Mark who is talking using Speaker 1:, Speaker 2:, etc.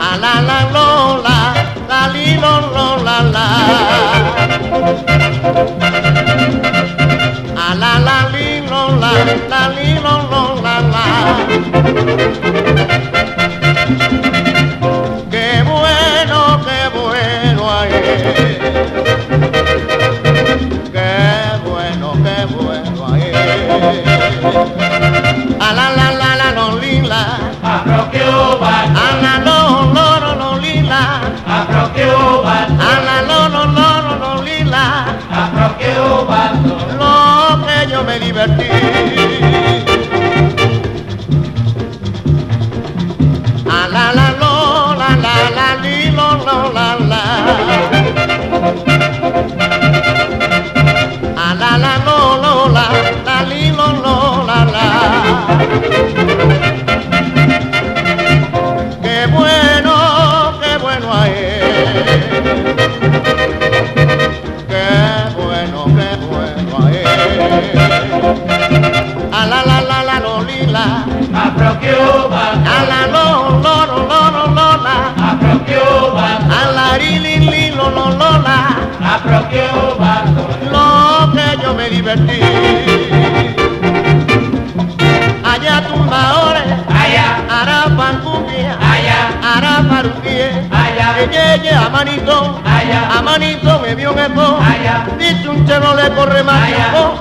Speaker 1: A la la lo la, la li lo la la. A la li lo la li lo la la. Qué bueno ay. Qué bueno ay. A la lo lila.
Speaker 2: Afro Cuban,
Speaker 1: A la lo lila.
Speaker 2: Afro Cuban,
Speaker 1: A la lo lila.
Speaker 2: Afro Cuban,
Speaker 1: Lo que yo me divertí. A la lo la li lo la la. A la lo la li lo la la. Qué bueno ay. Qué bueno ay. A la lo lila.
Speaker 2: Afro Cuban,
Speaker 1: A la lo la.
Speaker 2: Afro Cuban,
Speaker 1: A la li lo la.
Speaker 2: Afro Cuban,
Speaker 1: Lo que yo me divertí. Allá tumbaores,
Speaker 2: allá,
Speaker 1: arapan cumbia,
Speaker 2: allá,
Speaker 1: araparuquie,
Speaker 2: allá,
Speaker 1: yeye amanito,
Speaker 2: allá,
Speaker 1: amanito me vio en el
Speaker 2: allá.
Speaker 1: dicho un chelo le corre más
Speaker 2: Allá.
Speaker 1: tiempo.